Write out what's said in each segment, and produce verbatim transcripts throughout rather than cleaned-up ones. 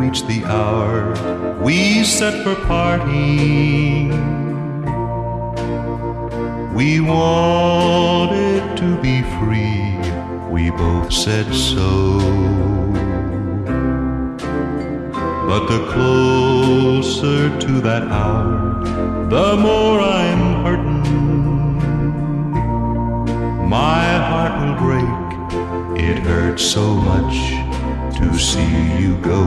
reached the hour we set for parting. We wanted to be free, we both said so. But the closer to that hour, the more I'm hurting. My heart will break, it hurts so much to see you go.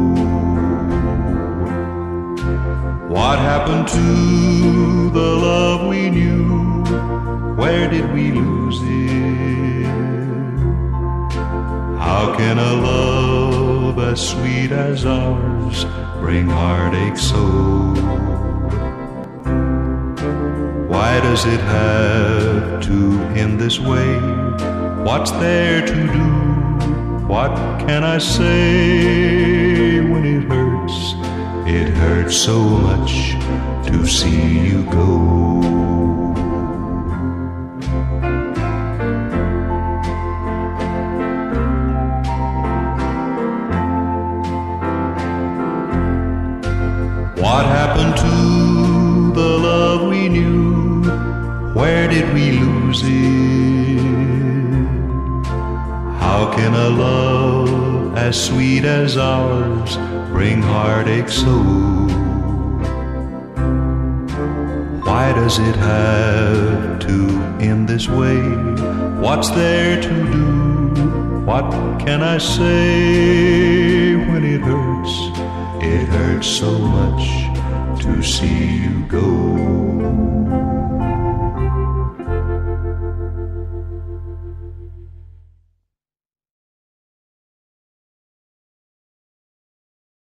What happened to the love we knew? Where did we lose it? How can a love as sweet as ours bring heartache so? Why does it have to end this way? What's there to do? What can I say when it hurts? It hurts so much to see you go. What happened to the love we knew? Where did we lose it? How can a love as sweet as ours bring heartache so? Why does it have to end this way? What's there to do? What can I say when it hurts? It hurts so much to see you go.